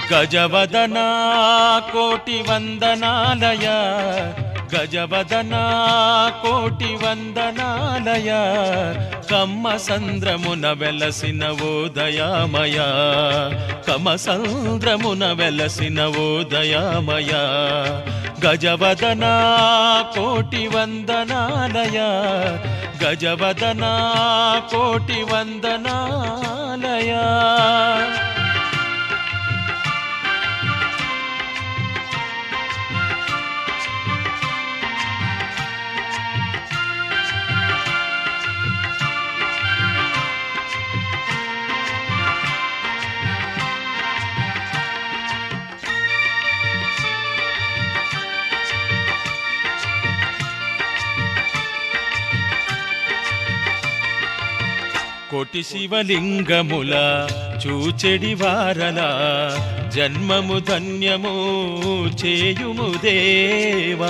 గజవదనా కోటి వందనాలయ గజవదనా కోటి వందనాలయ కమ్మసంద్రమున వెలసిన ఓ దయామయ కమసంద్రమున వెలసిన ఓ దయామయ గజవదనా కోటి వందనాలయ గజవదనా కోటి వందనాలయ కోటి శివలింగముల చూచెడి వారల జన్మము ధన్యము చేయుము దేవా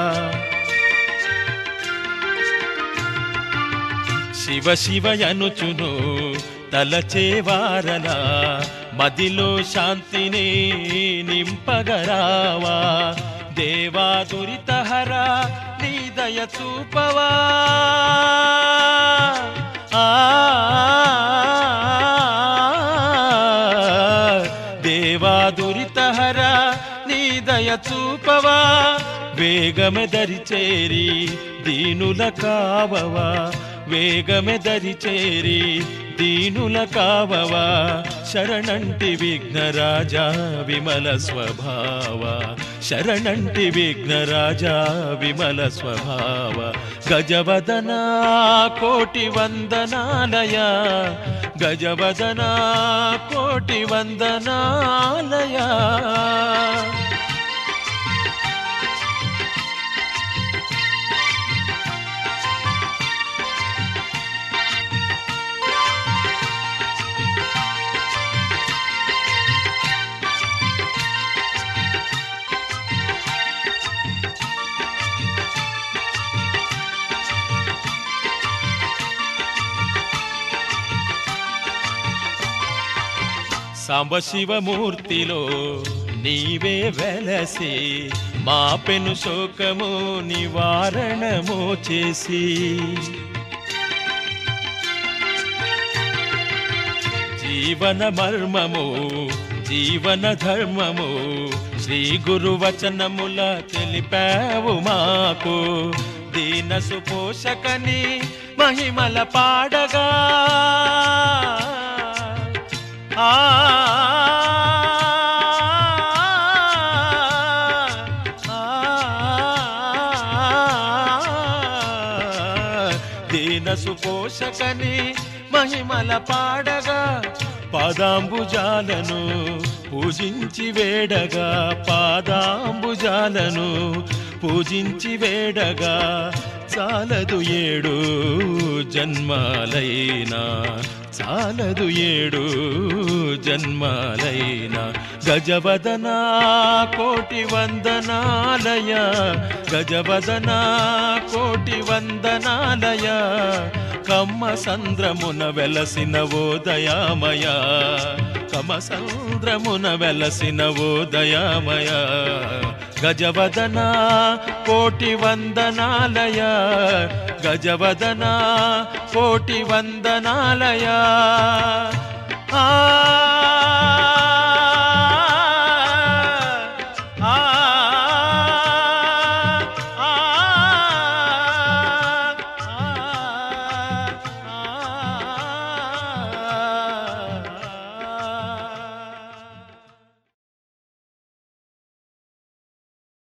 శివ శివయనుచును తలచేవారల మదిలో శాంతిని నింపగరావా దేవా దురితహర నీ దయ చూపవా దేవా దురితహర నీ దయ చూపవా వేగమే దరి చేరి దీనుల కావవా వేగమే దరి చేరి దీనుల కావవా శరణంటి విఘ్నరాజా విమల స్వభావ శరణంటి విఘ్నరాజా విమల స్వభావ గజవదనా కోటి వందనాలయ గజవదనా కోటి వందనాలయ సాంబశివమూర్తిలో నీవే వెలసి మా పెను శోకము నివారణము చేసి జీవన మర్మము జీవన ధర్మము శ్రీ గురువచనముల తెలిపావు మాకు దీన సుపోషకని మహిమల పాడగా దీన సుపోషకని మహిమల పాడగా పాదాంబుజాలను పూజించి వేడగా పాదాంబుజాలను పూజించి వేడగా చాలదు 7 జన్మాలైనా చాలదు 7 జన్మాలైనా గజవదనా కోటి వందనాలయ గజవదనా కోటి వందనాలయ కమ్మసంద్రమున వెలసిన ఓ దయామయ కమసంద్రమున వెలసిన ఓ దయామయ గజవదనా కోటి వందనాలయ గజవదనా కోటి వందనాలయ